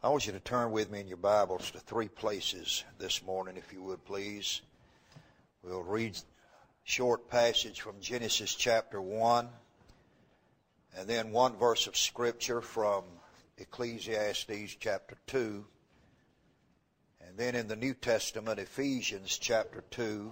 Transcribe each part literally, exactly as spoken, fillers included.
I want you to turn with me in your Bibles to three places this morning, if you would, please. We'll read a short passage from Genesis chapter one, and then one verse of Scripture from Ecclesiastes chapter two, and then in the New Testament, Ephesians chapter two.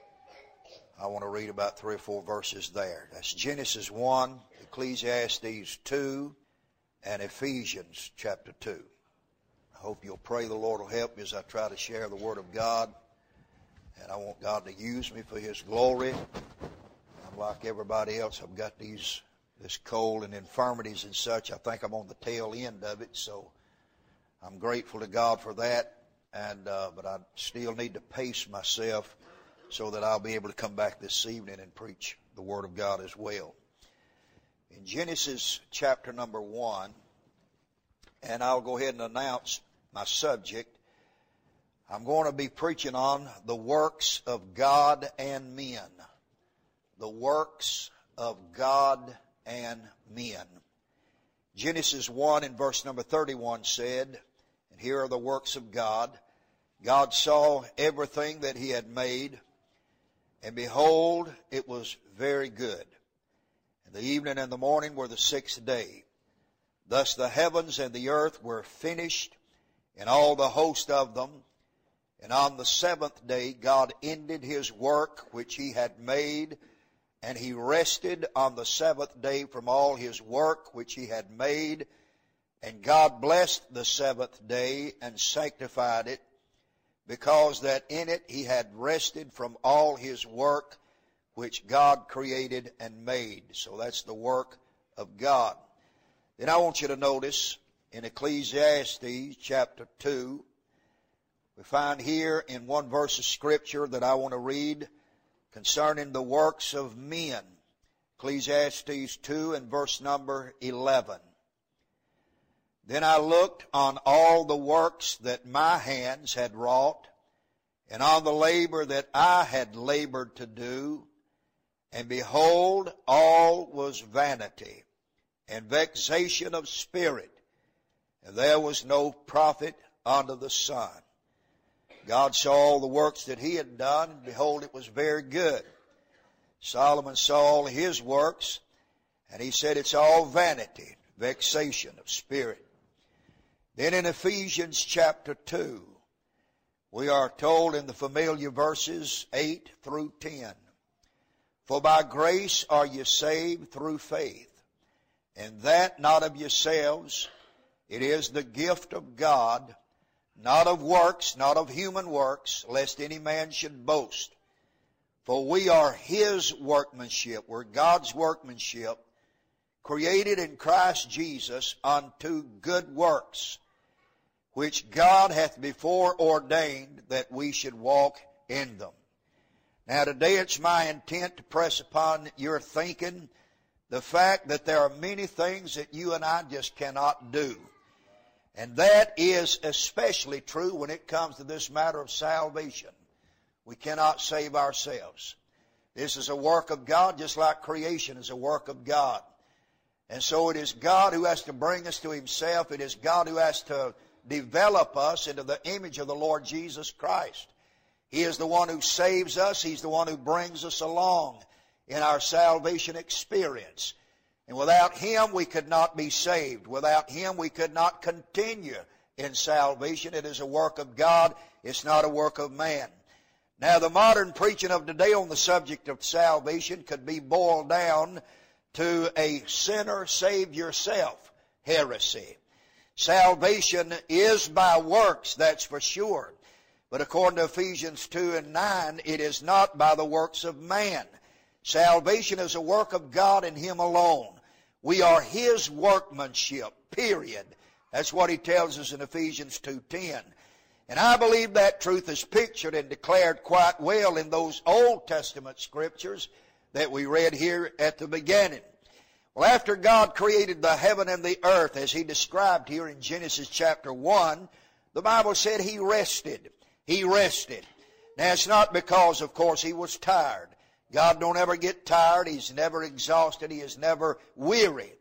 I want to read about three or four verses there. That's Genesis one, Ecclesiastes two, and Ephesians chapter two. I hope you'll pray the Lord will help me as I try to share the Word of God. And I want God to use me for His glory. I'm like everybody else. I've got these this cold and infirmities and such. I think I'm on the tail end of it, so I'm grateful to God for that. And uh, but I still need to pace myself so that I'll be able to come back this evening and preach the Word of God as well. In Genesis chapter number one, and I'll go ahead and announce my subject. I'm going to be preaching on the works of God and men. The works of God and men. Genesis one in verse number thirty-one said, and here are the works of God. God saw everything that He had made, and behold, it was very good. And the evening and the morning were the sixth day. Thus the heavens and the earth were finished, and all the host of them. And on the seventh day God ended His work which He had made, and He rested on the seventh day from all His work which He had made. And God blessed the seventh day and sanctified it, because that in it He had rested from all His work which God created and made. So that's the work of God. Then I want you to notice in Ecclesiastes chapter two, we find here in one verse of Scripture that I want to read concerning the works of men. Ecclesiastes two and verse number eleven. Then I looked on all the works that my hands had wrought, and on the labor that I had labored to do, and behold, all was vanity and vexation of spirit, and there was no profit under the sun. God saw all the works that He had done, and behold, it was very good. Solomon saw all his works, and he said it's all vanity, vexation of spirit. Then in Ephesians chapter two, we are told in the familiar verses eight through ten, for by grace are ye saved through faith, and that not of yourselves, it is the gift of God, not of works, not of human works, lest any man should boast. For we are His workmanship, we're God's workmanship, created in Christ Jesus unto good works, which God hath before ordained that we should walk in them. Now today it's my intent to press upon your thinking the fact that there are many things that you and I just cannot do. And that is especially true when it comes to this matter of salvation. We cannot save ourselves. This is a work of God, just like creation is a work of God. And so it is God who has to bring us to Himself. It is God who has to develop us into the image of the Lord Jesus Christ. He is the one who saves us. He's the one who brings us along in our salvation experience. And without Him, we could not be saved. Without Him, we could not continue in salvation. It is a work of God. It's not a work of man. Now, the modern preaching of today on the subject of salvation could be boiled down to a sinner save yourself heresy. Salvation is by works, that's for sure. But according to Ephesians two and nine, it is not by the works of man. Salvation is a work of God and Him alone. We are His workmanship, period. That's what He tells us in Ephesians two ten. And I believe that truth is pictured and declared quite well in those Old Testament scriptures that we read here at the beginning. Well, after God created the heaven and the earth, as He described here in Genesis chapter one, the Bible said He rested. He rested. Now, it's not because, of course, He was tired. God don't ever get tired. He's never exhausted. He is never weary.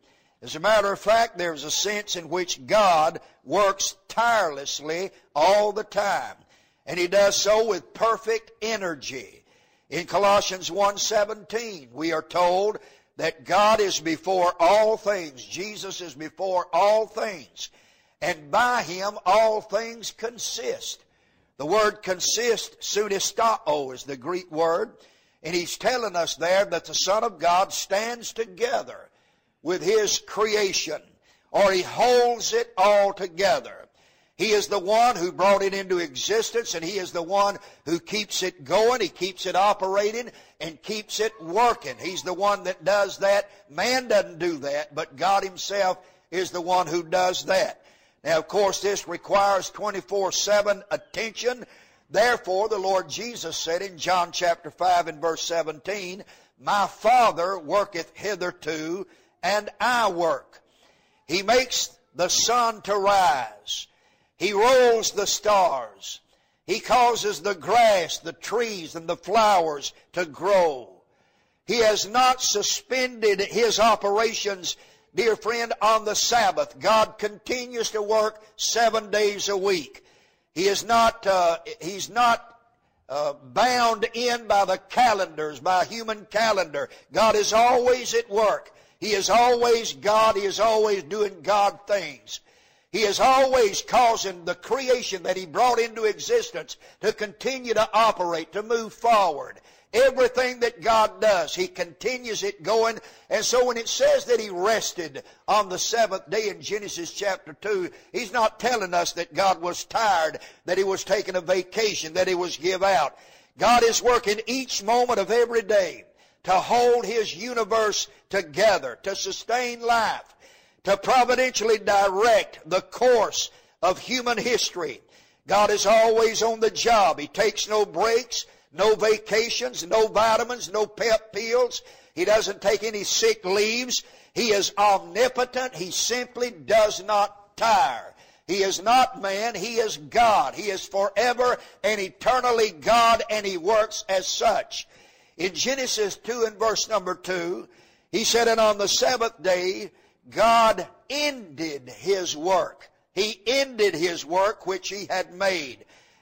As a matter of fact, there's a sense in which God works tirelessly all the time. And He does so with perfect energy. In Colossians one seventeen, we are told that God is before all things. Jesus is before all things. And by Him all things consist. The word consist, pseudistao, is the Greek word. And He's telling us there that the Son of God stands together with His creation, or He holds it all together. He is the one who brought it into existence, and He is the one who keeps it going. He keeps it operating and keeps it working. He's the one that does that. Man doesn't do that, but God Himself is the one who does that. Now, of course, this requires twenty-four seven attention. Therefore, the Lord Jesus said in John chapter five and verse seventeen, "My Father worketh hitherto, and I work." He makes the sun to rise. He rolls the stars. He causes the grass, the trees, and the flowers to grow. He has not suspended His operations, dear friend, on the Sabbath. God continues to work seven days a week. He is not, uh, He's not uh, bound in by the calendars, by a human calendar. God is always at work. He is always God. He is always doing God things. He is always causing the creation that He brought into existence to continue to operate, to move forward. Everything that God does, He continues it going. And so when it says that He rested on the seventh day in Genesis chapter two, He's not telling us that God was tired, that He was taking a vacation, that He was give out. God is working each moment of every day to hold His universe together, to sustain life, to providentially direct the course of human history. God is always on the job. He takes no breaks, no vacations, no vitamins, no pep pills. He doesn't take any sick leaves. He is omnipotent. He simply does not tire. He is not man. He is God. He is forever and eternally God, and He works as such. In Genesis two and verse number two, He said, "And on the seventh day God ended His work." He ended His work which He had made.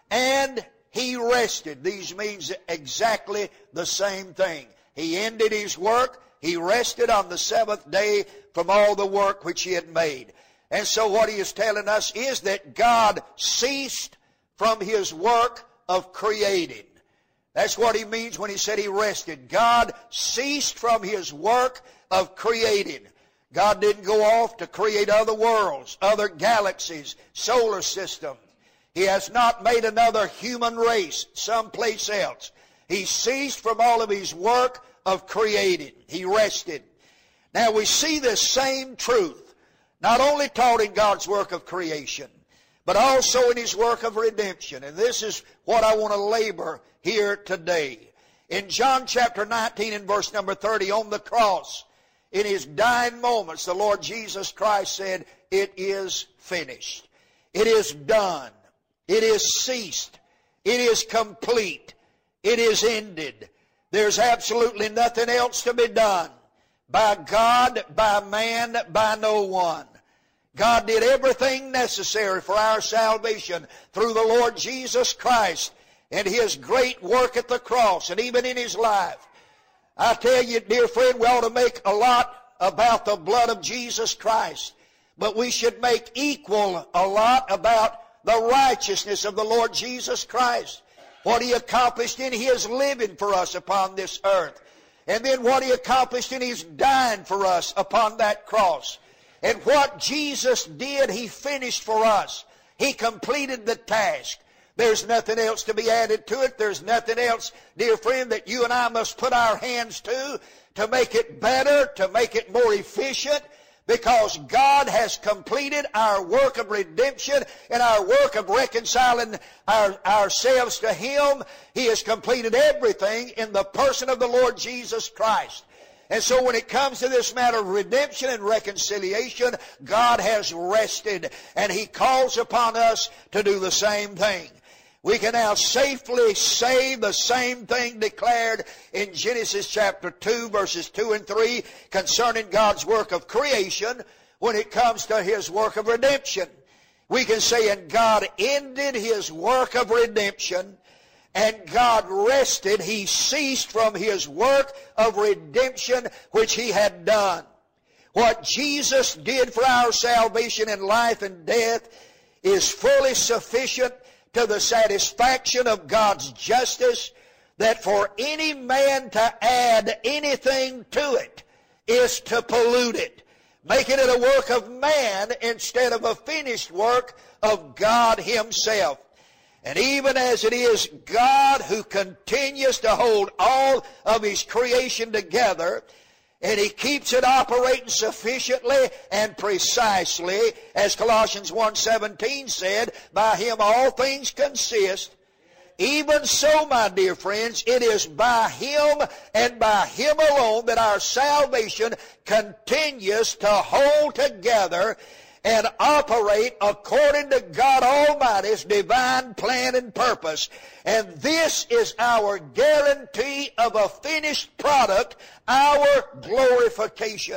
And He rested. These means exactly the same thing. He ended His work. He rested on the seventh day from all the work which He had made. And so what He is telling us is that God ceased from His work of creating. That's what He means when He said He rested. God ceased from His work of creating. God didn't go off to create other worlds, other galaxies, solar system. He has not made another human race someplace else. He ceased from all of His work of creating. He rested. Now we see this same truth not only taught in God's work of creation, but also in His work of redemption. And this is what I want to labor here today. In John chapter nineteen and verse number thirty, on the cross, in His dying moments, the Lord Jesus Christ said, "It is finished. It is done. It is ceased. It is complete. It is ended. There's absolutely nothing else to be done by God, by man, by no one." God did everything necessary for our salvation through the Lord Jesus Christ and His great work at the cross and even in His life. I tell you, dear friend, we ought to make a lot about the blood of Jesus Christ, but we should make equal a lot about the righteousness of the Lord Jesus Christ, what He accomplished in His living for us upon this earth, and then what He accomplished in His dying for us upon that cross. And what Jesus did, He finished for us. He completed the task. There's nothing else to be added to it. There's nothing else, dear friend, that you and I must put our hands to to make it better, to make it more efficient, because God has completed our work of redemption and our work of reconciling our, ourselves to Him. He has completed everything in the person of the Lord Jesus Christ. And so when it comes to this matter of redemption and reconciliation, God has rested, and He calls upon us to do the same thing. We can now safely say the same thing declared in Genesis chapter two, verses two and three, concerning God's work of creation when it comes to His work of redemption. We can say, and God ended His work of redemption, and God rested. He ceased from His work of redemption which He had done. What Jesus did for our salvation in life and death is fully sufficient to the satisfaction of God's justice, that for any man to add anything to it is to pollute it, making it a work of man instead of a finished work of God Himself. And even as it is God who continues to hold all of His creation together, and He keeps it operating sufficiently and precisely, as Colossians one seventeen said, by Him all things consist. Even so, my dear friends, it is by Him and by Him alone that our salvation continues to hold together and operate according to God Almighty's divine plan and purpose. And this is our guarantee of a finished product, our glorification.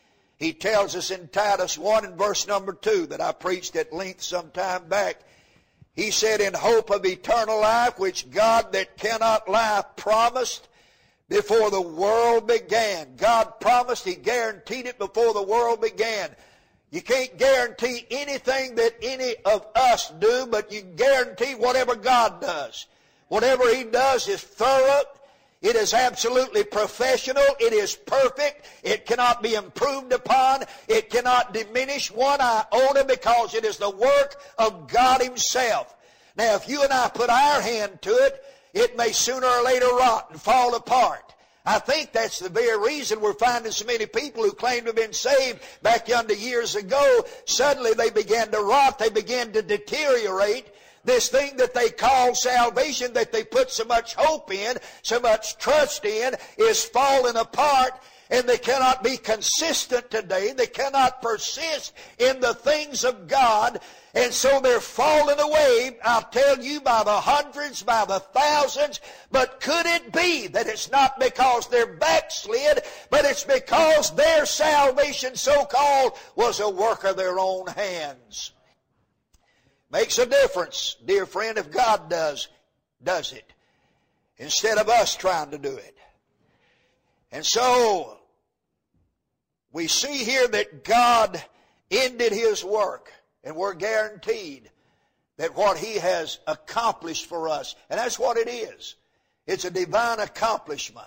He tells us in Titus one and verse number two that I preached at length some time back. He said, in hope of eternal life, which God that cannot lie promised before the world began. God promised, He guaranteed it before the world began. You can't guarantee anything that any of us do, but you guarantee whatever God does. Whatever He does is thorough. It is absolutely professional. It is perfect. It cannot be improved upon. It cannot diminish one iota because it is the work of God Himself. Now, if you and I put our hand to it, it may sooner or later rot and fall apart. I think that's the very reason we're finding so many people who claim to have been saved back yonder years ago. Suddenly they began to rot. They began to deteriorate. This thing that they call salvation, that they put so much hope in, so much trust in, is falling apart, and they cannot be consistent today. They cannot persist in the things of God, and so they're falling away, I'll tell you, by the hundreds, by the thousands. But could it be that it's not because they're backslid, but it's because their salvation, so-called, was a work of their own hands? Makes a difference, dear friend, if God does, does it, instead of us trying to do it. And so, we see here that God ended His work, and we're guaranteed that what He has accomplished for us, and that's what it is. It's a divine accomplishment.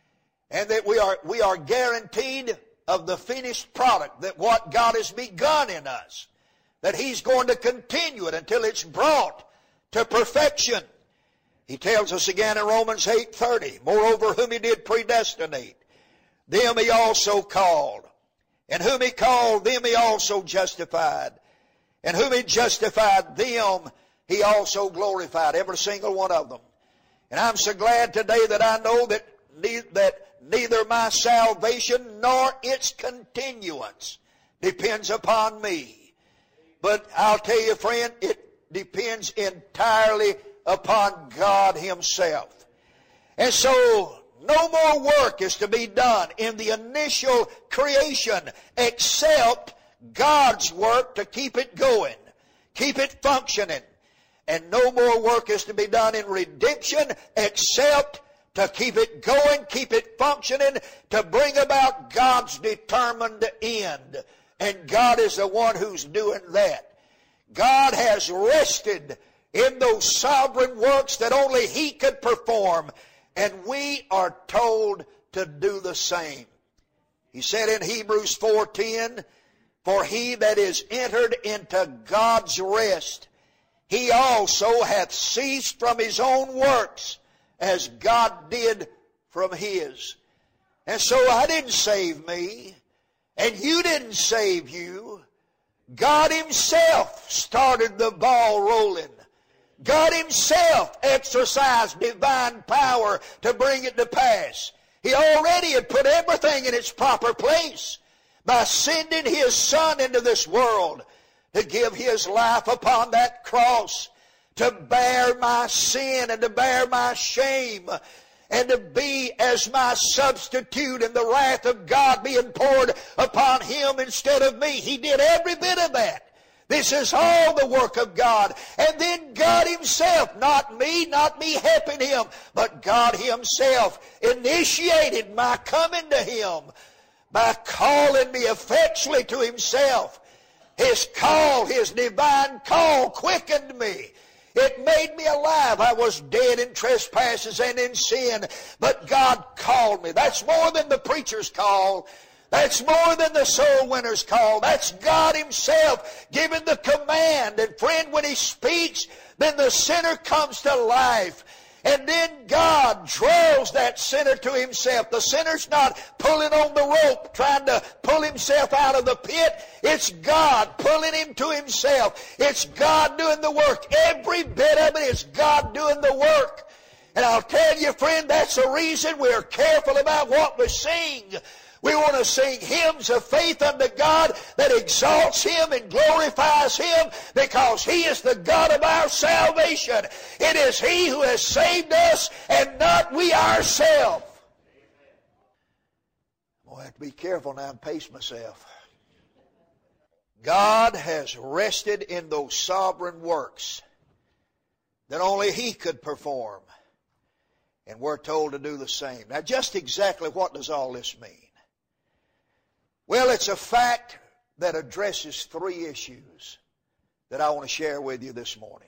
And that we are, we are guaranteed of the finished product, that what God has begun in us, that He's going to continue it until it's brought to perfection. He tells us again in Romans eight thirty, moreover whom He did predestinate, them He also called. And whom He called, them He also justified. And whom He justified, them He also glorified. Every single one of them. And I'm so glad today that I know that, ne- that neither my salvation nor its continuance depends upon me. But I'll tell you, friend, it depends entirely upon God Himself. And so, no more work is to be done in the initial creation except God's work to keep it going, keep it functioning. And no more work is to be done in redemption except to keep it going, keep it functioning, to bring about God's determined end. And God is the one who's doing that. God has rested in those sovereign works that only He could perform. And we are told to do the same. He said in Hebrews four ten, for he that is entered into God's rest, he also hath ceased from his own works, as God did from His. And so I didn't save me, and you didn't save you. God Himself started the ball rolling. God Himself exercised divine power to bring it to pass. He already had put everything in its proper place by sending His Son into this world to give His life upon that cross, to bear my sin and to bear my shame and to be as my substitute and the wrath of God being poured upon Him instead of me. He did every bit of that. This is all the work of God. And then God Himself, not me, not me helping Him, but God Himself initiated my coming to Him by calling me effectually to Himself. His call, His divine call quickened me. It made me alive. I was dead in trespasses and in sin, but God called me. That's more than the preacher's call. That's more than the soul winner's call. That's God Himself giving the command. And friend, when He speaks, then the sinner comes to life. And then God draws that sinner to Himself. The sinner's not pulling on the rope, trying to pull himself out of the pit. It's God pulling him to Himself. It's God doing the work. Every bit of it is God doing the work. And I'll tell you, friend, that's the reason we're careful about what we sing. We want to sing hymns of faith unto God that exalts Him and glorifies Him because He is the God of our salvation. It is He who has saved us and not we ourselves. I'm going to have to be careful now and pace myself. God has rested in those sovereign works that only He could perform. And we're told to do the same. Now, just exactly what does all this mean? Well, it's a fact that addresses three issues that I want to share with you this morning.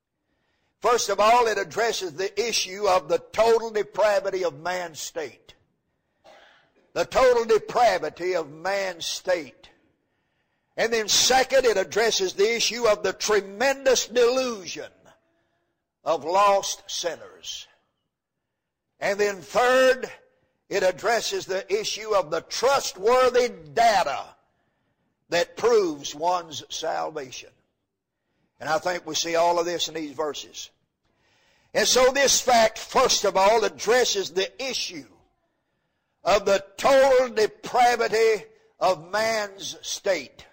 First of all, it addresses the issue of the total depravity of man's state. The total depravity of man's state. And then second, it addresses the issue of the tremendous delusion of lost sinners. And then third, it addresses the issue of the trustworthy data that proves one's salvation. And I think we see all of this in these verses. And so this fact, first of all, addresses the issue of the total depravity of man's state.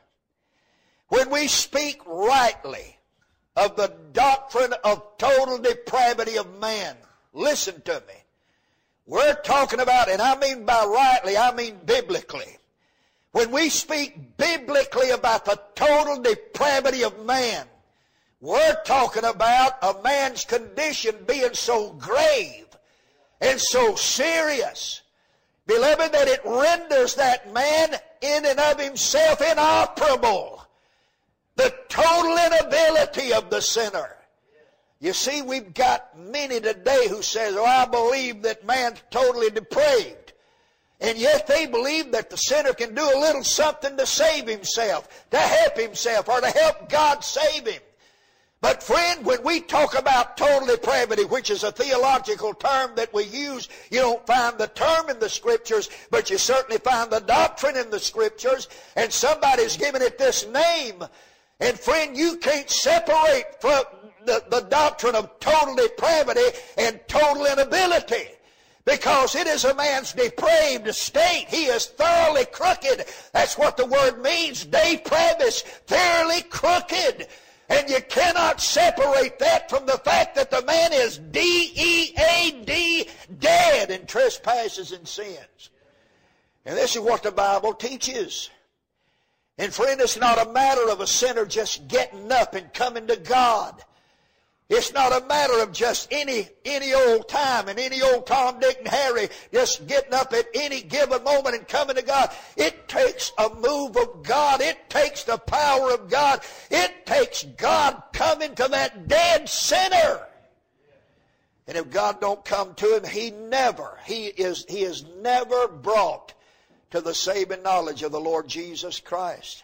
When we speak rightly of the doctrine of total depravity of man, listen to me. We're talking about, and I mean by rightly, I mean biblically. When we speak biblically about the total depravity of man, we're talking about a man's condition being so grave and so serious, beloved, that it renders that man in and of himself inoperable. The total inability of the sinner. You see, we've got many today who says, oh, I believe that man's totally depraved. And yet they believe that the sinner can do a little something to save himself, to help himself, or to help God save him. But friend, when we talk about total depravity, which is a theological term that we use, you don't find the term in the Scriptures, but you certainly find the doctrine in the Scriptures, and somebody's given it this name. And friend, you can't separate from the, the doctrine of total depravity and total inability, because it is a man's depraved state. He is thoroughly crooked. That's what the word means, de pravis, thoroughly crooked. And you cannot separate that from the fact that the man is D E A D, dead in trespasses and sins. And this is what the Bible teaches. And friend, it's not a matter of a sinner just getting up and coming to God. It's not a matter of just any any old time and any old Tom, Dick, and Harry just getting up at any given moment and coming to God. It takes a move of God. It takes the power of God. It takes God coming to that dead sinner. And if God don't come to him, he never, he is, he is never brought to the saving knowledge of the Lord Jesus Christ.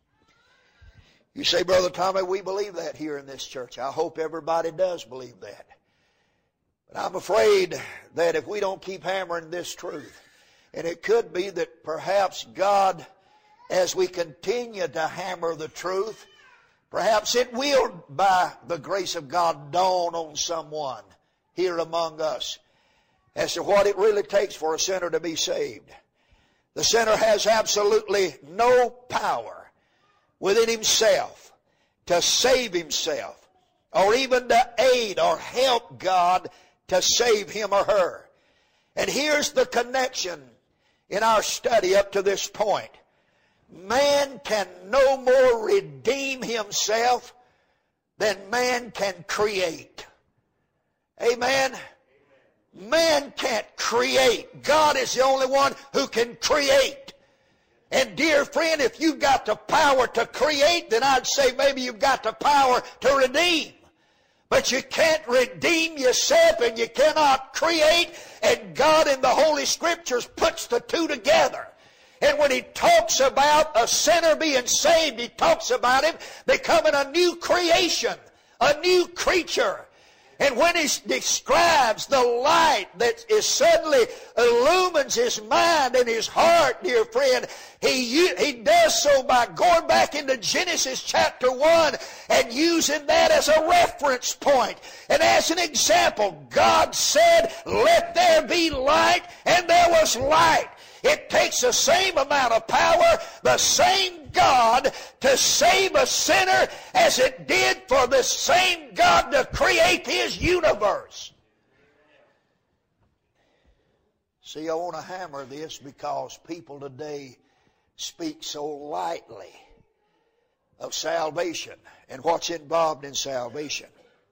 You say, Brother Tommy, we believe that here in this church. I hope everybody does believe that. But I'm afraid that if we don't keep hammering this truth, and it could be that perhaps God, as we continue to hammer the truth, perhaps it will, by the grace of God, dawn on someone here among us as to what it really takes for a sinner to be saved. The sinner has absolutely no power within himself to save himself or even to aid or help God to save him or her. And here's the connection in our study up to this point. Man can no more redeem himself than man can create. Amen? Man can't create. God is the only one who can create. And dear friend, if you've got the power to create, then I'd say maybe you've got the power to redeem. But you can't redeem yourself and you cannot create, and God in the Holy Scriptures puts the two together. And when he talks about a sinner being saved, he talks about him becoming a new creation, a new creature. And when he describes the light that is suddenly illumines his mind and his heart, dear friend, he, he does so by going back into Genesis chapter one and using that as a reference point. And as an example, God said, "Let there be light," and there was light. It takes the same amount of power, the same God to save a sinner as it did for the same God to create his universe. See, I want to hammer this because people today speak so lightly of salvation and what's involved in salvation.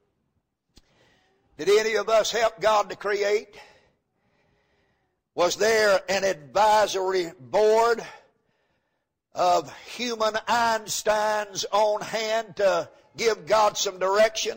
Did any of us help God to create? Was there an advisory board of human Einsteins on hand to give God some direction?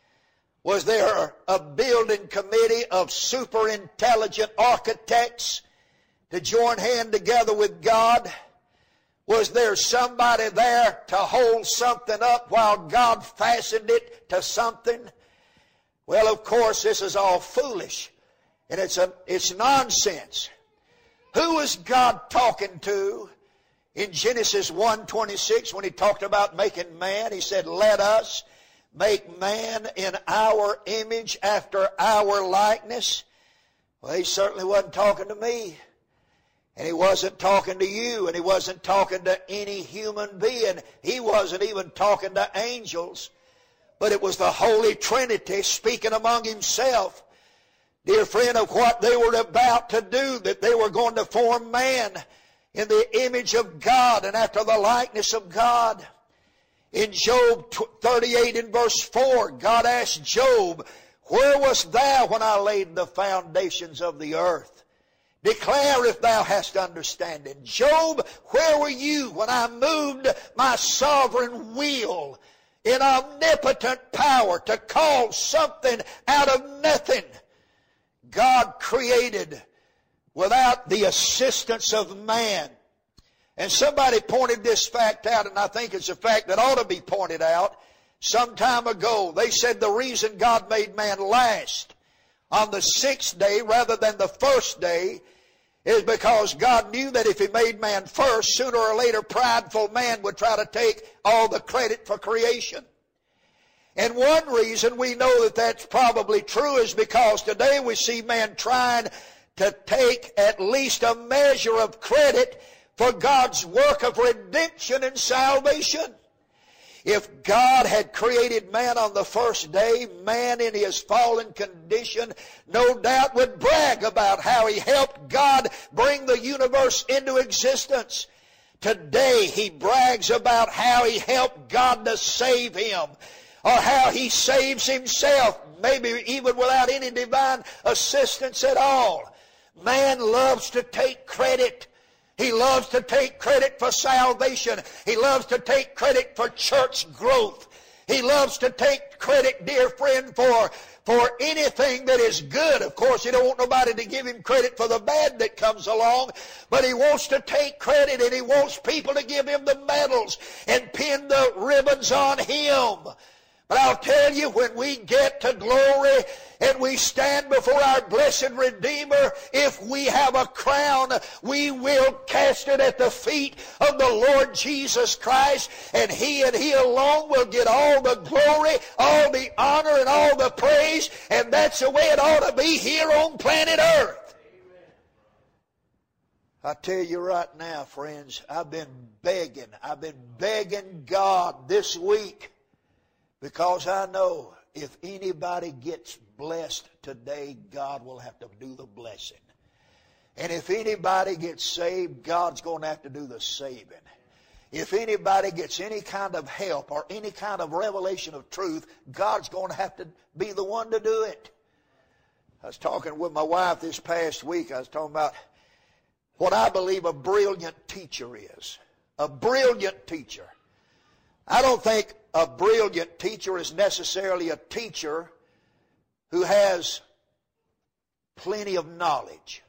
Was there a building committee of super intelligent architects to join hand together with God? Was there somebody there to hold something up while God fastened it to something? Well, of course, this is all foolish. And it's a, it's nonsense. Who was God talking to in Genesis one twenty-six when he talked about making man? He said, "Let us make man in our image after our likeness." Well, he certainly wasn't talking to me. And he wasn't talking to you. And he wasn't talking to any human being. He wasn't even talking to angels. But it was the Holy Trinity speaking among himself. Dear friend, of what they were about to do, that they were going to form man in the image of God and after the likeness of God. In Job thirty-eight and verse four, God asked Job, "Where wast thou when I laid the foundations of the earth? Declare if thou hast understanding." Job, where were you when I moved my sovereign will in omnipotent power to call something out of nothing? God created without the assistance of man. And somebody pointed this fact out, and I think it's a fact that ought to be pointed out. Some time ago, they said the reason God made man last on the sixth day rather than the first day is because God knew that if he made man first, sooner or later prideful man would try to take all the credit for creation. And one reason we know that that's probably true is because today we see man trying to take at least a measure of credit for God's work of redemption and salvation. If God had created man on the first day, man in his fallen condition no doubt would brag about how he helped God bring the universe into existence. Today he brags about how he helped God to save him, or how he saves himself, maybe even without any divine assistance at all. Man loves to take credit. He loves to take credit for salvation. He loves to take credit for church growth. He loves to take credit, dear friend, for, for anything that is good. Of course, he don't want nobody to give him credit for the bad that comes along, but he wants to take credit, and he wants people to give him the medals and pin the ribbons on him. But I'll tell you, when we get to glory and we stand before our blessed Redeemer, if we have a crown, we will cast it at the feet of the Lord Jesus Christ, and he and he alone will get all the glory, all the honor, and all the praise, and that's the way it ought to be here on planet Earth. I tell you right now, friends, I've been begging, I've been begging God this week Because I know if anybody gets blessed today, God will have to do the blessing. And if anybody gets saved, God's going to have to do the saving. If anybody gets any kind of help or any kind of revelation of truth, God's going to have to be the one to do it. I was talking with my wife this past week. I was talking about what I believe a brilliant teacher is. A brilliant teacher. I don't think a brilliant teacher is necessarily a teacher who has plenty of knowledge.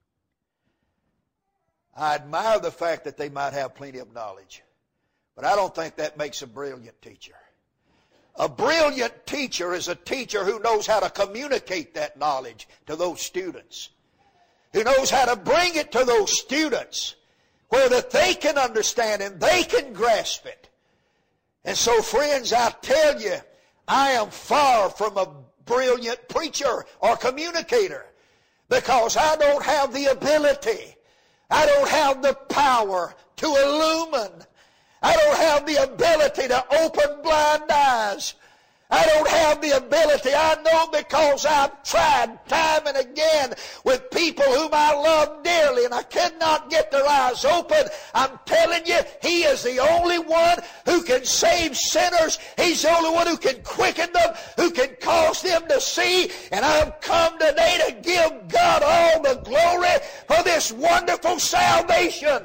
I admire the fact that they might have plenty of knowledge, but I don't think that makes a brilliant teacher. A brilliant teacher is a teacher who knows how to communicate that knowledge to those students, who knows how to bring it to those students where that they can understand and they can grasp it. And so, friends, I tell you, I am far from a brilliant preacher or communicator because I don't have the ability. I don't have the power to illumine. I don't have the ability to open blind eyes. I don't have the ability. I know because I've tried time and again with people whom I love dearly and I cannot get their eyes open. I'm telling you, He is the only one who can save sinners. He's the only one who can quicken them, who can cause them to see. And I've come today to give God all the glory for this wonderful salvation.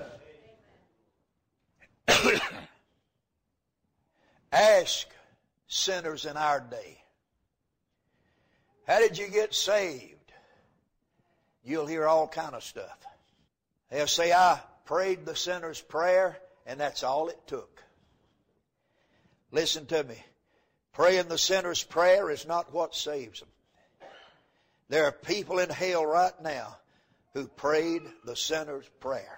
Ask sinners in our day, how did you get saved? You'll hear all kind of stuff. They'll say, I prayed the sinner's prayer, and that's all it took. Listen to me. Praying the sinner's prayer is not what saves them. There are people in hell right now who prayed the sinner's prayer.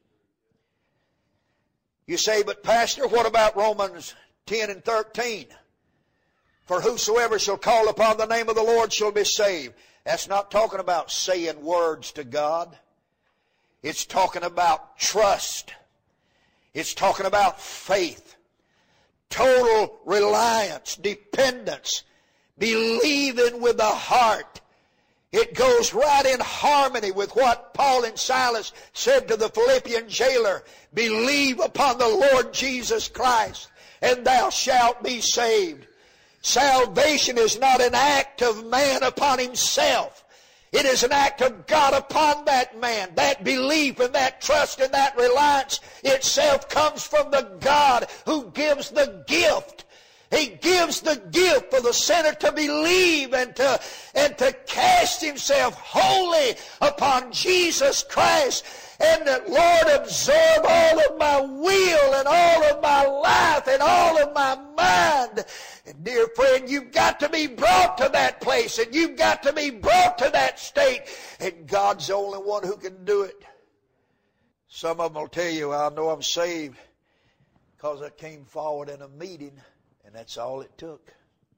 You say, but Pastor, what about Romans ten and thirteen? For whosoever shall call upon the name of the Lord shall be saved. That's not talking about saying words to God. It's talking about trust. It's talking about faith. Total reliance, dependence, believing with the heart. It goes right in harmony with what Paul and Silas said to the Philippian jailer. Believe upon the Lord Jesus Christ, and thou shalt be saved. Salvation is not an act of man upon himself. It is an act of God upon that man. That belief and that trust and that reliance itself comes from the God who gives the gift. He gives the gift for the sinner to believe and to, and to cast himself wholly upon Jesus Christ. And that, Lord, absorb all of my will and all of my life and all of my mind. And dear friend, you've got to be brought to that place and you've got to be brought to that state. And God's the only one who can do it. Some of them will tell you, I know I'm saved because I came forward in a meeting and that's all it took.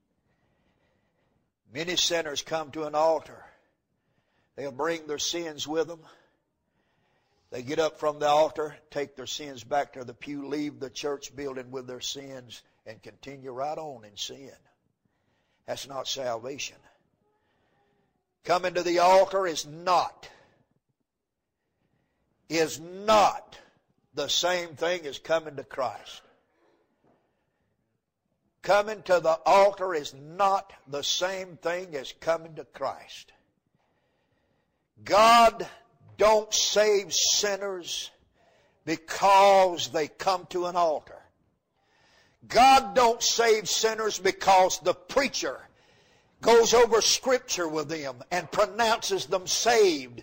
Many sinners come to an altar. They'll bring their sins with them. They get up from the altar, take their sins back to the pew, leave the church building with their sins, and continue right on in sin. That's not salvation. Coming to the altar is not, is not the same thing as coming to Christ. Coming to the altar is not the same thing as coming to Christ. God don't save sinners because they come to an altar. God don't save sinners because the preacher goes over Scripture with them and pronounces them saved.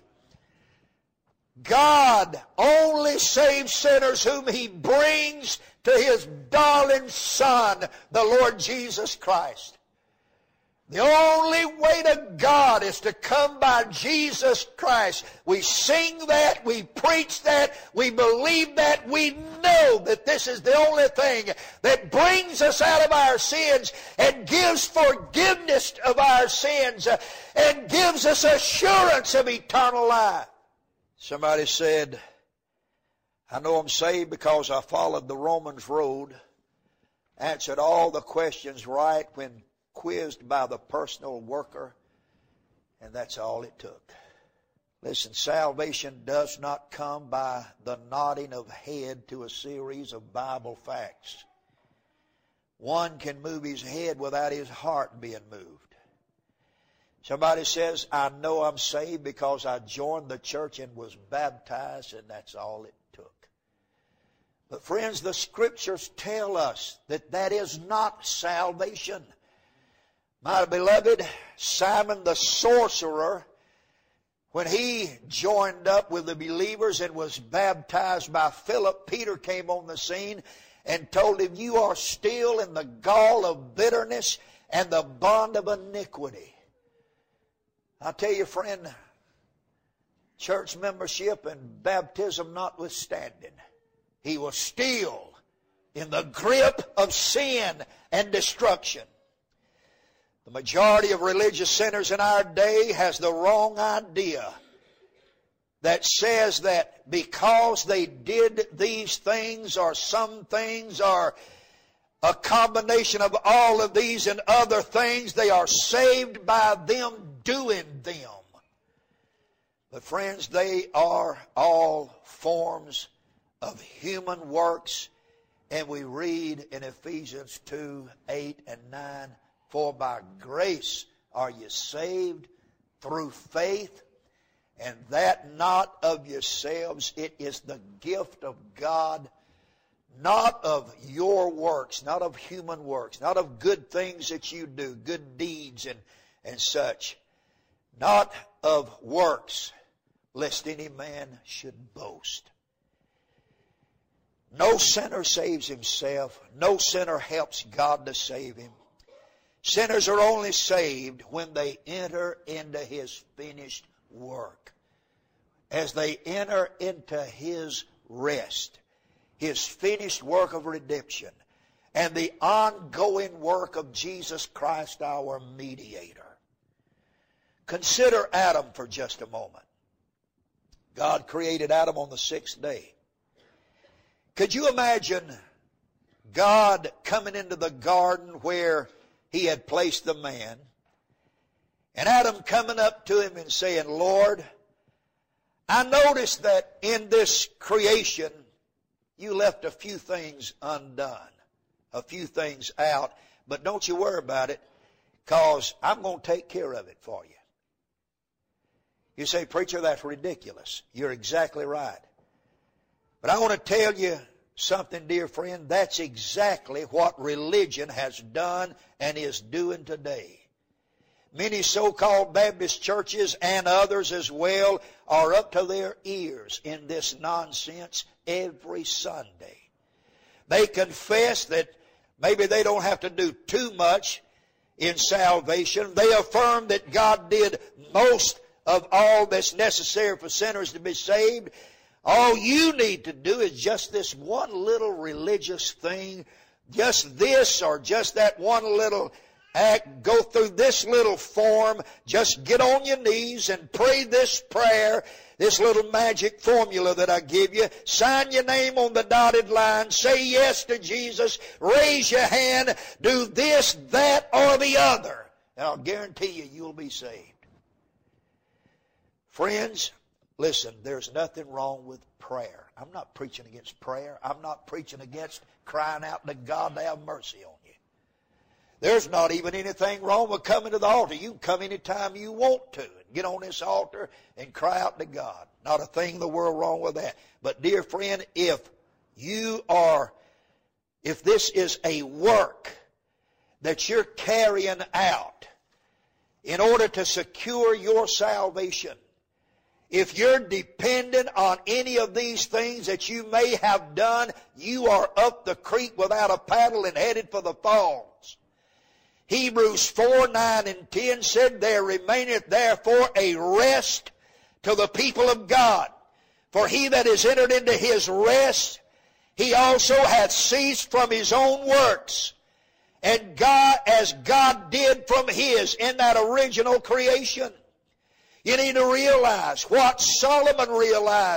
God only saves sinners whom He brings to His darling Son, the Lord Jesus Christ. The only way to God is to come by Jesus Christ. We sing that, we preach that, we believe that, we know that this is the only thing that brings us out of our sins and gives forgiveness of our sins and gives us assurance of eternal life. Somebody said, I know I'm saved because I followed the Romans road. answered all the questions right when quizzed by the personal worker, and that's all it took. Listen, salvation does not come by the nodding of head to a series of Bible facts. One can move his head without his heart being moved. Somebody says, I know I'm saved because I joined the church and was baptized, and that's all it took. But friends, the Scriptures tell us that that is not salvation. My beloved, Simon the sorcerer, when he joined up with the believers and was baptized by Philip, Peter came on the scene and told him, you are still in the gall of bitterness and the bond of iniquity. I tell you, friend, church membership and baptism notwithstanding, he was still in the grip of sin and destruction. The majority of religious sinners in our day has the wrong idea that says that because they did these things or some things or a combination of all of these and other things, they are saved by them doing them. But friends, they are all forms of human works, and we read in Ephesians two, eight and nine, for by grace are you saved through faith, and that not of yourselves, it is the gift of God, not of your works, not of human works, not of good things that you do, good deeds and, and such, not of works, lest any man should boast. No sinner saves himself. No sinner helps God to save him. Sinners are only saved when they enter into His finished work. As they enter into His rest, His finished work of redemption, and the ongoing work of Jesus Christ, our mediator. Consider Adam for just a moment. God created Adam on the sixth day. Could you imagine God coming into the garden where He had placed the man, and Adam coming up to Him and saying, Lord, I noticed that in this creation you left a few things undone, a few things out, but don't you worry about it, because I'm going to take care of it for you. You say, preacher, that's ridiculous. You're exactly right. But I want to tell you something, dear friend. That's exactly what religion has done and is doing today. Many so-called Baptist churches and others as well are up to their ears in this nonsense every Sunday. They confess that maybe they don't have to do too much in salvation. They affirm that God did most of all that's necessary for sinners to be saved. All you need to do is just this one little religious thing, just this or just that one little act, go through this little form, just get on your knees and pray this prayer, this little magic formula that I give you, sign your name on the dotted line, say yes to Jesus, raise your hand, do this, that, or the other, and I'll guarantee you, you'll be saved. Friends, listen, there's nothing wrong with prayer. I'm not preaching against prayer. I'm not preaching against crying out to God to have mercy on you. There's not even anything wrong with coming to the altar. You can come anytime you want to and get on this altar and cry out to God. Not a thing in the world wrong with that. But dear friend, if you are, if this is a work that you're carrying out in order to secure your salvation, if you're dependent on any of these things that you may have done, you are up the creek without a paddle and headed for the falls. Hebrews four, nine, and ten said, there remaineth therefore a rest to the people of God. For he that is entered into his rest, he also hath ceased from his own works. And God, as God did from his in that original creation. You need to realize what Solomon realized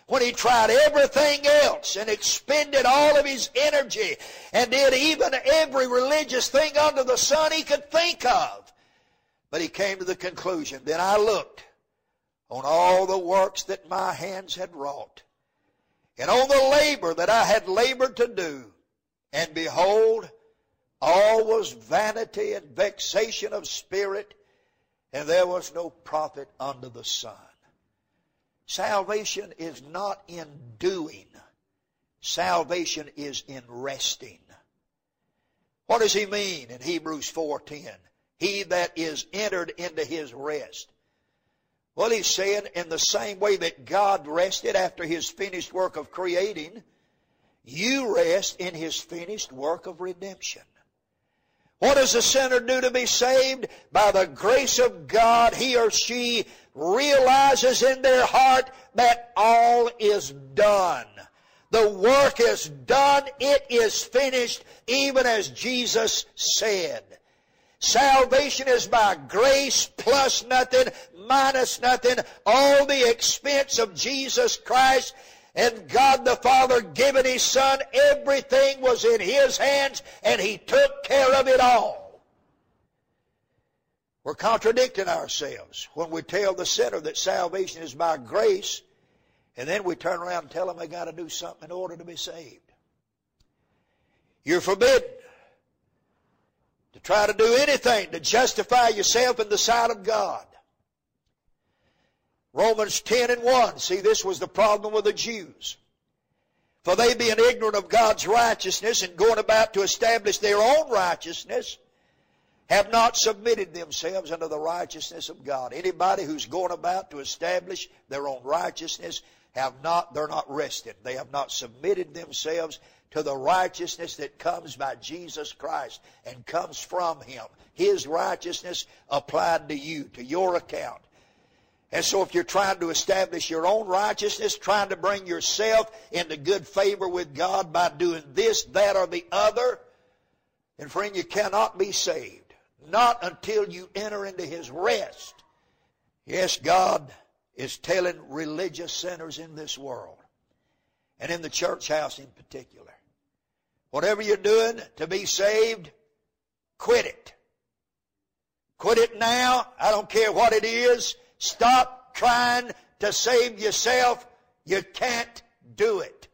when he tried everything else and expended all of his energy and did even every religious thing under the sun he could think of. But he came to the conclusion, then I looked on all the works that my hands had wrought, and on the labor that I had labored to do, and behold, all was vanity and vexation of spirit, and there was no profit under the sun. Salvation is not in doing. Salvation is in resting. What does he mean in Hebrews four ten? He that is entered into his rest. Well, he's saying in the same way that God rested after his finished work of creating, you rest in his finished work of redemption. What does a sinner do to be saved? By the grace of God, he or she realizes in their heart that all is done. The work is done. It is finished, even as Jesus said. Salvation is by grace plus nothing, minus nothing, all the expense of Jesus Christ and God the Father giving his Son. Everything was in his hands and he took care of it all. We're contradicting ourselves when we tell the sinner that salvation is by grace, and then we turn around and tell them they got to do something in order to be saved. You're forbidden to try to do anything to justify yourself in the sight of God. Romans ten and one. See, this was the problem with the Jews. For they, being ignorant of God's righteousness and going about to establish their own righteousness, have not submitted themselves unto the righteousness of God. Anybody who's going about to establish their own righteousness, have not, they're not rested. They have not submitted themselves to the righteousness that comes by Jesus Christ and comes from him. His righteousness applied to you, to your account. And so if you're trying to establish your own righteousness, trying to bring yourself into good favor with God by doing this, that, or the other, then friend, you cannot be saved. Not until you enter into his rest. Yes, God is telling religious sinners in this world, and in the church house in particular, whatever you're doing to be saved, quit it. Quit it now. I don't care what it is. Stop trying to save yourself. You can't do it.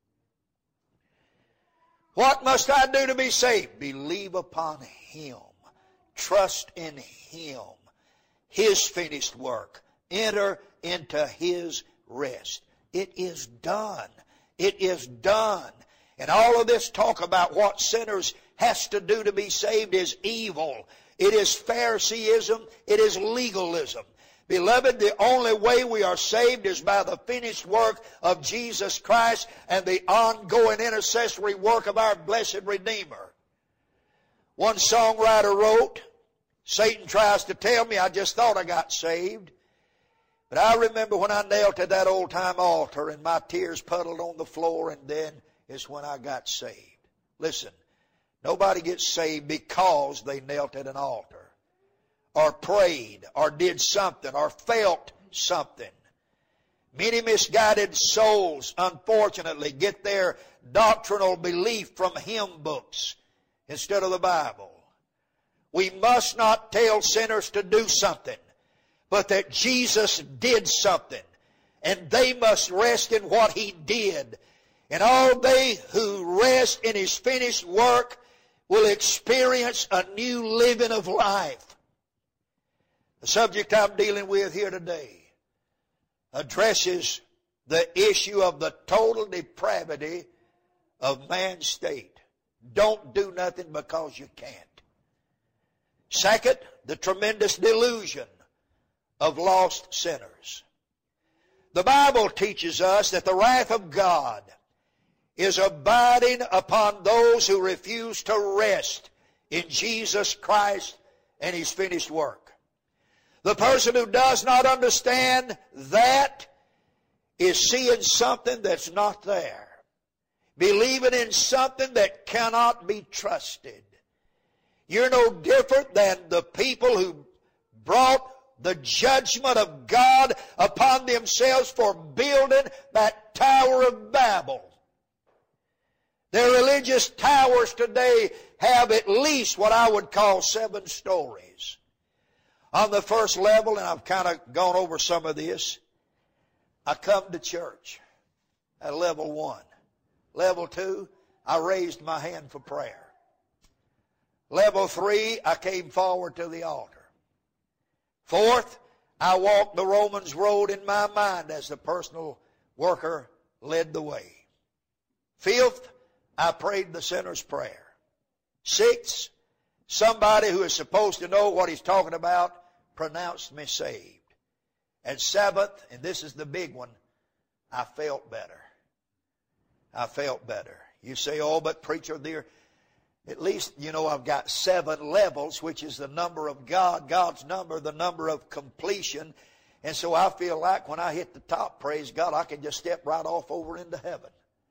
What must I do to be saved? Believe upon him. Trust in him. His finished work. Enter into his rest. It is done. It is done. And all of this talk about what sinners has to do to be saved is evil. It is Phariseeism. It is legalism. Beloved, the only way we are saved is by the finished work of Jesus Christ and the ongoing intercessory work of our blessed Redeemer. One songwriter wrote, Satan tries to tell me I just thought I got saved. But I remember when I knelt at that old-time altar and my tears puddled on the floor, and then is when I got saved. Listen, nobody gets saved because they knelt at an altar, or prayed, or did something, or felt something. Many misguided souls, unfortunately, get their doctrinal belief from hymn books instead of the Bible. We must not tell sinners to do something, but that Jesus did something, and they must rest in what he did. And all they who rest in his finished work will experience a new living of life. The subject I'm dealing with here today addresses the issue of the total depravity of man's state. Don't do nothing because you can't. Second, the tremendous delusion of lost sinners. The Bible teaches us that the wrath of God is abiding upon those who refuse to rest in Jesus Christ and his finished work. The person who does not understand that is seeing something that's not there, believing in something that cannot be trusted. You're no different than the people who brought the judgment of God upon themselves for building that Tower of Babel. Their religious towers today have at least what I would call seven stories. On the first level, and I've kind of gone over some of this, I come to church at level one. Level two, I raised my hand for prayer. Level three, I came forward to the altar. Fourth, I walked the Romans road in my mind as the personal worker led the way. Fifth, I prayed the sinner's prayer. Sixth, somebody who is supposed to know what he's talking about pronounced me saved. And seventh, and this is the big one, I felt better. I felt better. You say, oh, but preacher, dear, at least, you know, I've got seven levels, which is the number of God, God's number, the number of completion. And so I feel like when I hit the top, praise God, I can just step right off over into heaven.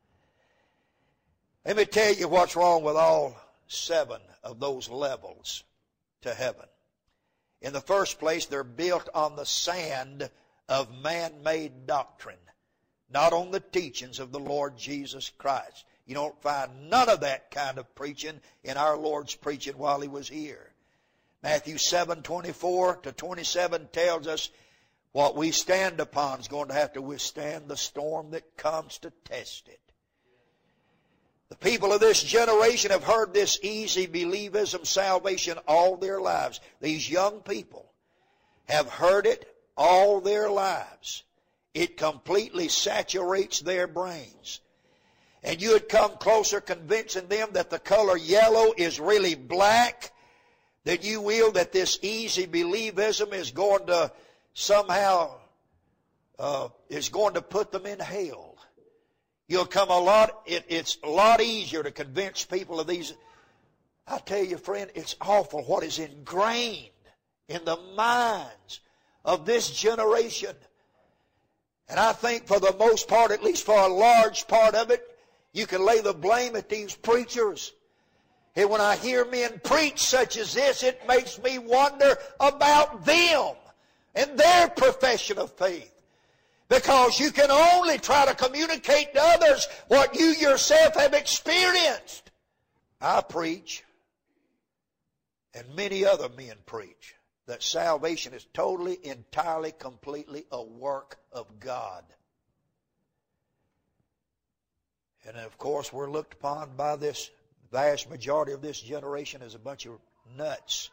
Let me tell you what's wrong with all seven of those levels to heaven. In the first place, they're built on the sand of man-made doctrine, not on the teachings of the Lord Jesus Christ. You don't find none of that kind of preaching in our Lord's preaching while He was here. Matthew seven twenty-four to twenty-seven tells us what we stand upon is going to have to withstand the storm that comes to test it. The people of this generation have heard this easy believism salvation all their lives. These young people have heard it all their lives. It completely saturates their brains. And you had come closer convincing them that the color yellow is really black than you will that this easy believism is going to somehow uh, is going to put them in hell. You'll come a lot, it, it's a lot easier to convince people of these. I tell you, friend, it's awful what is ingrained in the minds of this generation. And I think for the most part, at least for a large part of it, you can lay the blame at these preachers. And when I hear men preach such as this, it makes me wonder about them and their profession of faith. Because you can only try to communicate to others what you yourself have experienced. I preach, and many other men preach, that salvation is totally, entirely, completely a work of God. And of course, we're looked upon by this vast majority of this generation as a bunch of nuts.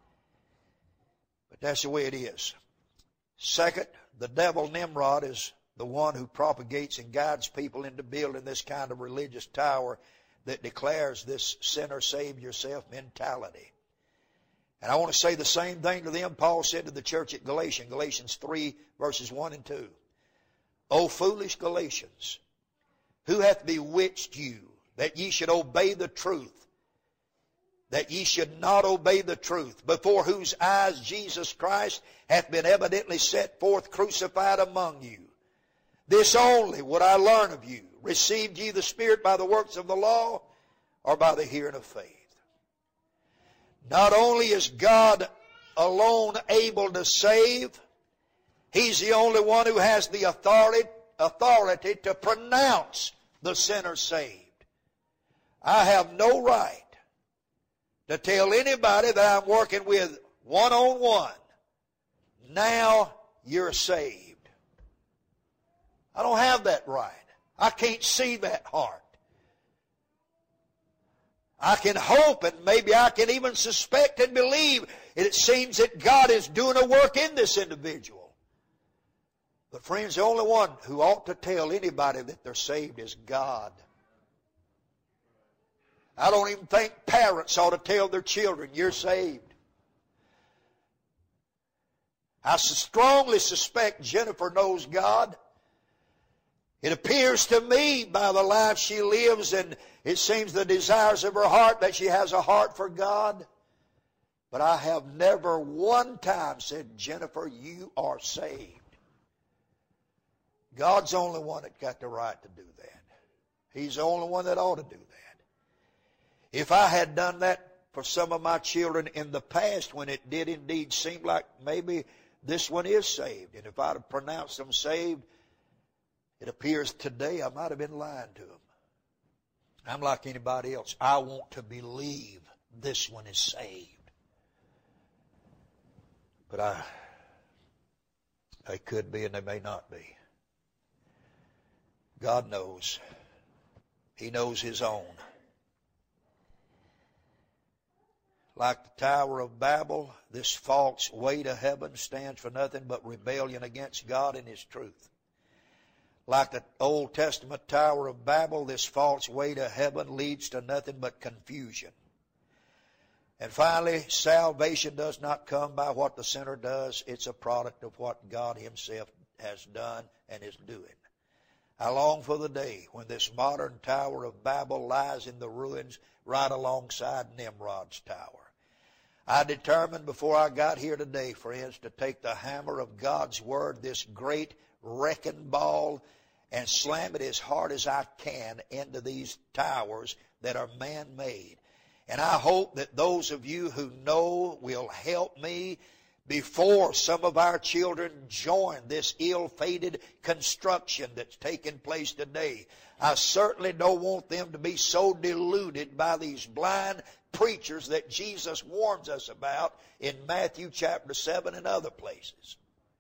But that's the way it is. Second, the devil Nimrod is the one who propagates and guides people into building this kind of religious tower that declares this sinner save yourself mentality. And I want to say the same thing to them Paul said to the church at Galatia, Galatians three, verses one and two. O foolish Galatians, who hath bewitched you that ye should obey the truth, that ye should not obey the truth, before whose eyes Jesus Christ hath been evidently set forth crucified among you? This only would I learn of you. Received ye the Spirit by the works of the law, or by the hearing of faith? Not only is God alone able to save, He's the only one who has the authority, authority to pronounce the sinner saved. I have no right to tell anybody that I'm working with one-on-one, now you're saved. I don't have that right. I can't see that heart. I can hope and maybe I can even suspect and believe it seems that God is doing a work in this individual. But friends, the only one who ought to tell anybody that they're saved is God. I don't even think parents ought to tell their children, you're saved. I strongly suspect Jennifer knows God. It appears to me by the life she lives and it seems the desires of her heart that she has a heart for God. But I have never one time said, Jennifer, you are saved. God's the only one that got the right to do that. He's the only one that ought to do that. If I had done that for some of my children in the past when it did indeed seem like maybe this one is saved. And if I'd have pronounced them saved, it appears today I might have been lying to them. I'm like anybody else. I want to believe this one is saved. But I, they could be and they may not be. God knows. He knows His own. Like the Tower of Babel, this false way to heaven stands for nothing but rebellion against God and His truth. Like the Old Testament Tower of Babel, this false way to heaven leads to nothing but confusion. And finally, salvation does not come by what the sinner does. It's a product of what God Himself has done and is doing. I long for the day when this modern Tower of Babel lies in the ruins right alongside Nimrod's tower. I determined before I got here today, friends, to take the hammer of God's Word, this great wrecking ball, and slam it as hard as I can into these towers that are man-made. And I hope that those of you who know will help me before some of our children join this ill-fated construction that's taking place today. I certainly don't want them to be so deluded by these blind preachers that Jesus warns us about in Matthew chapter seven and other places.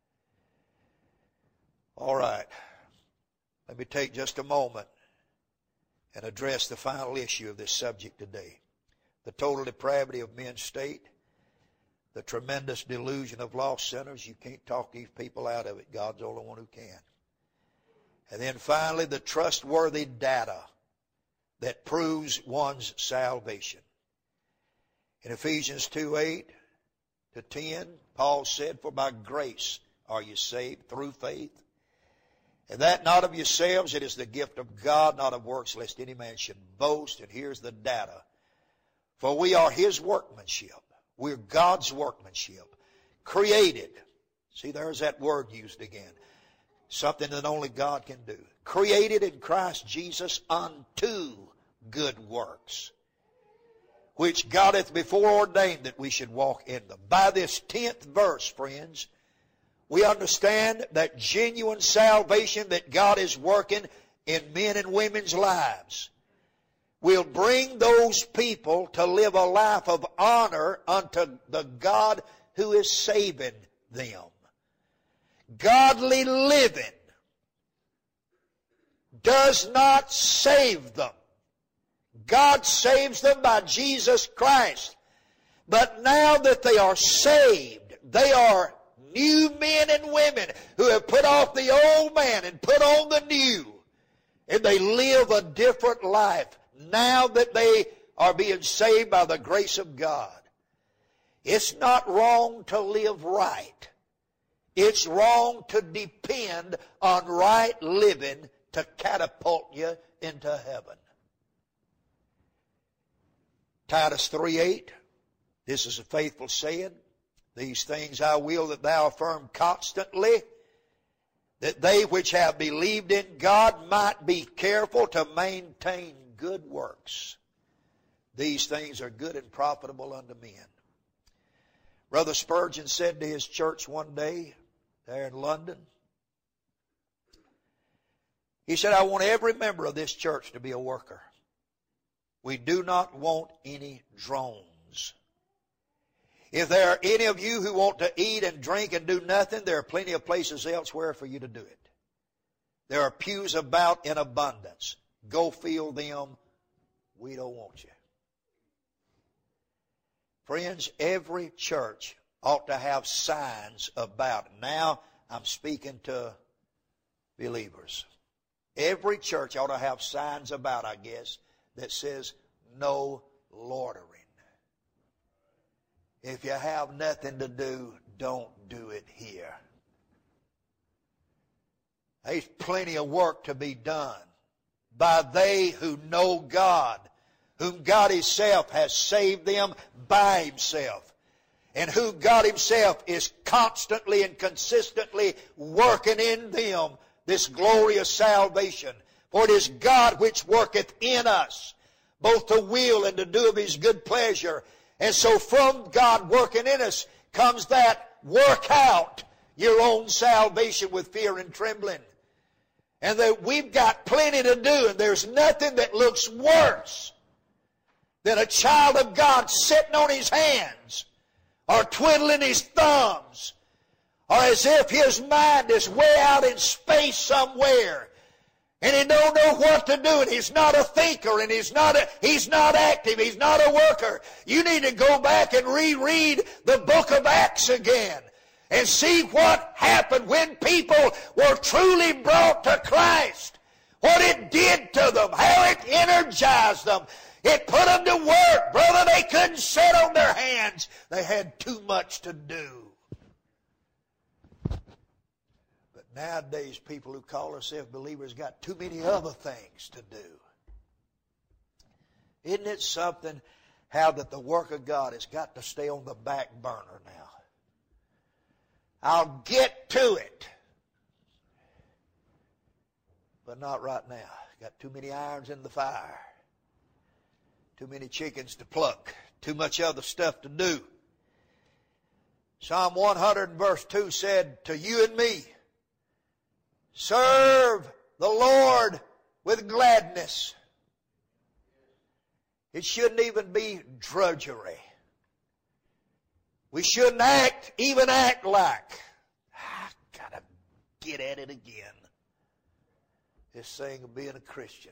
All right. Let me take just a moment and address the final issue of this subject today. The total depravity of men's state, the tremendous delusion of lost sinners. You can't talk these people out of it. God's the only one who can. And then finally, the trustworthy data that proves one's salvation. In Ephesians two, eight to ten, Paul said, "For by grace are you saved through faith. And that not of yourselves, it is the gift of God, not of works, lest any man should boast." And here's the data. "For we are His workmanship." We're God's workmanship. Created. See, there's that word used again. Something that only God can do. Created in Christ Jesus unto good works, which God hath before ordained that we should walk in them. By this tenth verse, friends, we understand that genuine salvation that God is working in men and women's lives will bring those people to live a life of honor unto the God who is saving them. Godly living does not save them. God saves them by Jesus Christ. But now that they are saved, they are new men and women who have put off the old man and put on the new. And they live a different life now that they are being saved by the grace of God. It's not wrong to live right. It's wrong to depend on right living to catapult you into heaven. Titus three eight, this is a faithful saying. "These things I will that thou affirm constantly, that they which have believed in God might be careful to maintain good works. These things are good and profitable unto men." Brother Spurgeon said to his church one day there in London, he said, "I want every member of this church to be a worker. We do not want any drones. If there are any of you who want to eat and drink and do nothing, there are plenty of places elsewhere for you to do it. There are pews about in abundance. Go fill them. We don't want you." Friends, every church ought to have signs about. Now I'm speaking to believers. Every church ought to have signs about, I guess, that says no loitering. If you have nothing to do, don't do it here. There's plenty of work to be done by they who know God, whom God Himself has saved them by Himself, and who God Himself is constantly and consistently working in them this glorious salvation. For it is God which worketh in us, both to will and to do of His good pleasure. And so from God working in us comes that work out your own salvation with fear and trembling. And that we've got plenty to do, and there's nothing that looks worse than a child of God sitting on his hands or twiddling his thumbs, or as if his mind is way out in space somewhere and he don't know what to do, and he's not a thinker, and he's not a, he's not active, he's not a worker. You need to go back and reread the book of Acts again and see what happened when people were truly brought to Christ. What it did to them, how it energized them. It put them to work. Brother, they couldn't sit on their hands. They had too much to do. But nowadays, people who call themselves believers got too many other things to do. Isn't it something how that the work of God has got to stay on the back burner now? I'll get to it. But not right now. Got too many irons in the fire. Too many chickens to pluck. Too much other stuff to do. Psalm one hundred verse two said to you and me, serve the Lord with gladness. It shouldn't even be drudgery. We shouldn't act, even act like, I gotta get at it again. This thing of being a Christian.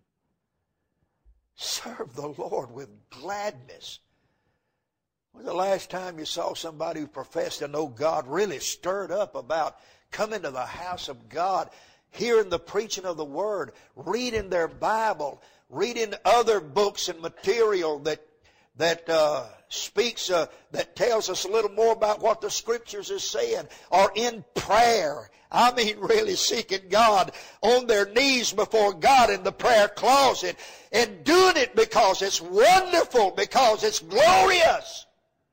Serve the Lord with gladness. When was the last time you saw somebody who professed to know God really stirred up about coming to the house of God, hearing the preaching of the Word, reading their Bible, reading other books and material that that uh, speaks, uh, that tells us a little more about what the Scriptures is saying, or in prayer. I mean really seeking God on their knees before God in the prayer closet, and doing it because it's wonderful, because it's glorious.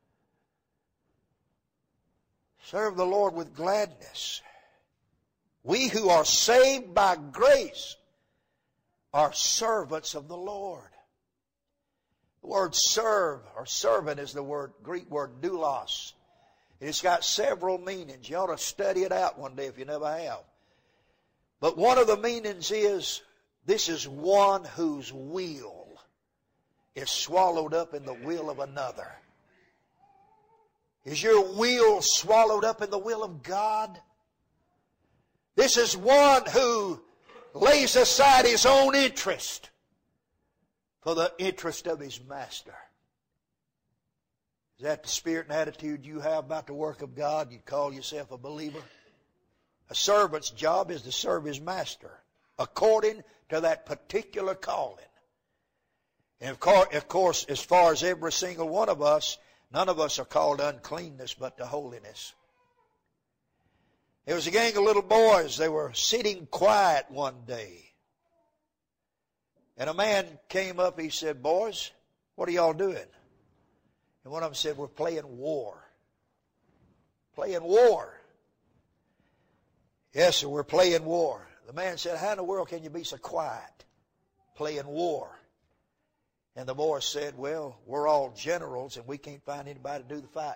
Serve the Lord with gladness. We who are saved by grace are servants of the Lord. The word serve or servant is the word Greek word doulos. It's got several meanings. You ought to study it out one day if you never have. But one of the meanings is this is one whose will is swallowed up in the will of another. Is your will swallowed up in the will of God? This is one who lays aside his own interest for the interest of his master. Is that the spirit and attitude you have about the work of God? You call yourself a believer? A servant's job is to serve his master according to that particular calling. And of course, of course, as far as every single one of us, none of us are called to uncleanness but to holiness. There was a gang of little boys. They were sitting quiet one day. And a man came up, he said, boys, what are y'all doing? And one of them said, we're playing war. Playing war. Yes, sir, we're playing war. The man said, how in the world can you be so quiet? Playing war. And the boys said, well, we're all generals and we can't find anybody to do the fighting.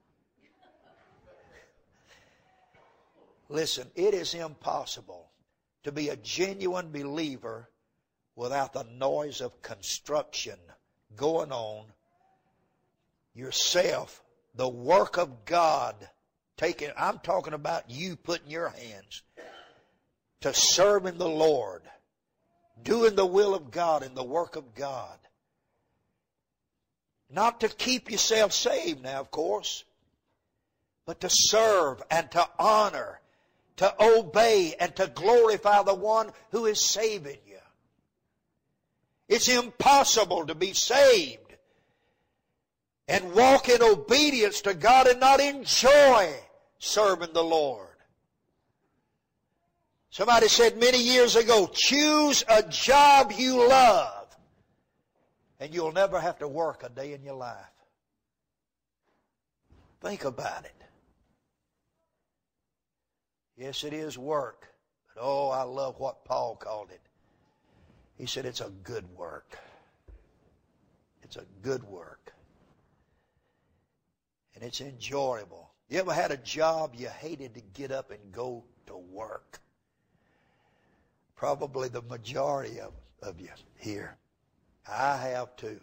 Listen, it is impossible to be a genuine believer without the noise of construction going on. Yourself, the work of God, taking, I'm talking about you putting your hands to serving the Lord, doing the will of God and the work of God. Not to keep yourself saved now, of course, but to serve and to honor, to obey and to glorify the one who is saving you. It's impossible to be saved and walk in obedience to God and not enjoy serving the Lord. Somebody said many years ago, choose a job you love and you'll never have to work a day in your life. Think about it. Yes, it is work. But oh, I love what Paul called it. He said it's a good work. It's a good work. And it's enjoyable. You ever had a job you hated to get up and go to work? Probably the majority of, of you here. I have too.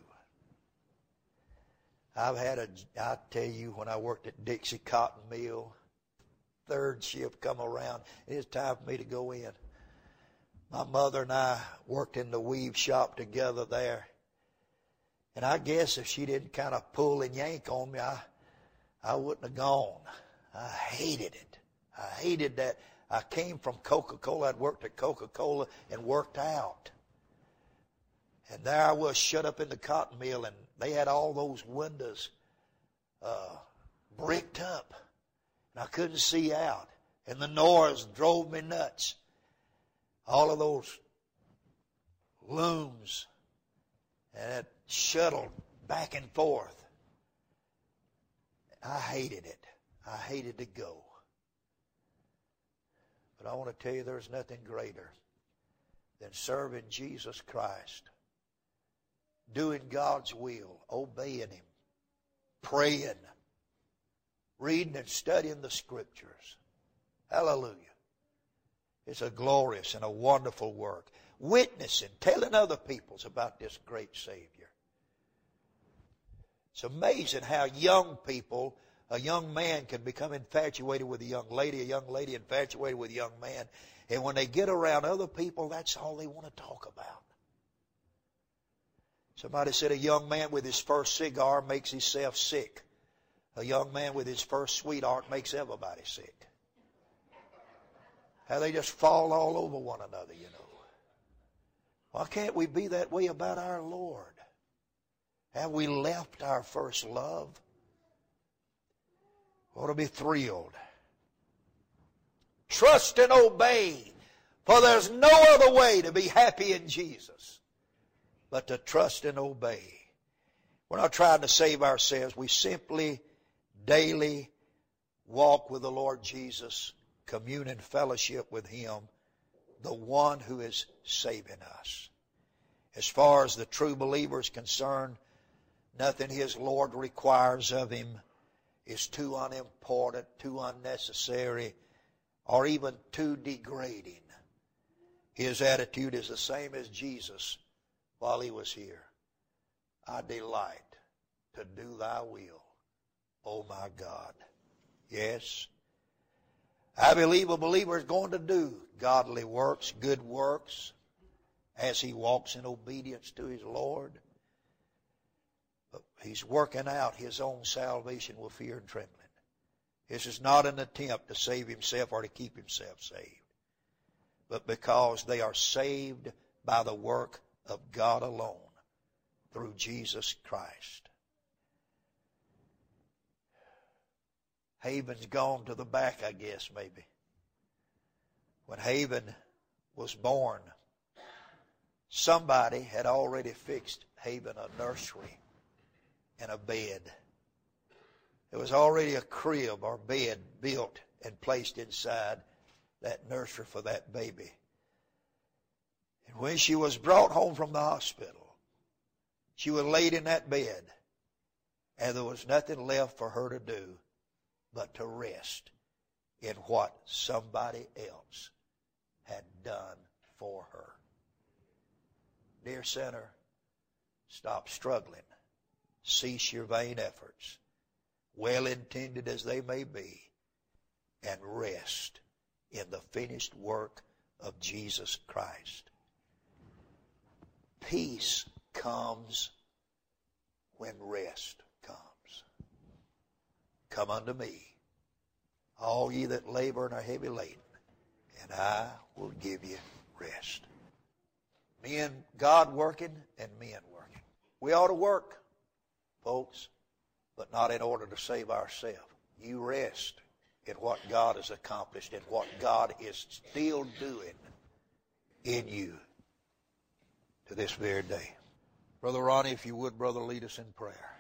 I've had a, I tell you, when I worked at Dixie Cotton Mill, third shift come around, it's time for me to go in. My mother and I worked in the weave shop together there. And I guess if she didn't kind of pull and yank on me, I, I wouldn't have gone. I hated it. I hated that. I came from Coca-Cola. I'd worked at Coca-Cola and worked out. And there I was shut up in the cotton mill, and they had all those windows uh, bricked up. And I couldn't see out. And the noise drove me nuts. All of those looms and that shuttle back and forth. I hated it. I hated to go. But I want to tell you there's nothing greater than serving Jesus Christ, doing God's will, obeying Him, praying, reading and studying the Scriptures. Hallelujah. It's a glorious and a wonderful work. Witnessing, telling other people about this great Savior. It's amazing how young people, a young man can become infatuated with a young lady, a young lady infatuated with a young man. And when they get around other people, that's all they want to talk about. Somebody said a young man with his first cigar makes himself sick. A young man with his first sweetheart makes everybody sick. How they just fall all over one another, you know. Why can't we be that way about our Lord? Have we left our first love? We ought to be thrilled. Trust and obey, for there's no other way to be happy in Jesus but to trust and obey. We're not trying to save ourselves. We simply daily walk with the Lord Jesus, commune and fellowship with Him, the one who is saving us. As far as the true believer is concerned, nothing his Lord requires of him is too unimportant, too unnecessary, or even too degrading. His attitude is the same as Jesus while He was here. I delight to do Thy will, O my God. Yes, I believe a believer is going to do godly works, good works, as he walks in obedience to his Lord. But he's working out his own salvation with fear and trembling. This is not an attempt to save himself or to keep himself saved, but because they are saved by the work of God alone through Jesus Christ. Haven's gone to the back, I guess, maybe. When Haven was born, somebody had already fixed Haven a nursery and a bed. There was already a crib or bed built and placed inside that nursery for that baby. And when she was brought home from the hospital, she was laid in that bed, and there was nothing left for her to do but to rest in what somebody else had done for her. Dear sinner, stop struggling. Cease your vain efforts, well-intended as they may be, and rest in the finished work of Jesus Christ. Peace comes when rest comes. Come unto me, all ye that labor and are heavy laden, and I will give you rest. Men, God working and men working. We ought to work, folks, but not in order to save ourselves. You rest in what God has accomplished and what God is still doing in you to this very day. Brother Ronnie, if you would, brother, lead us in prayer.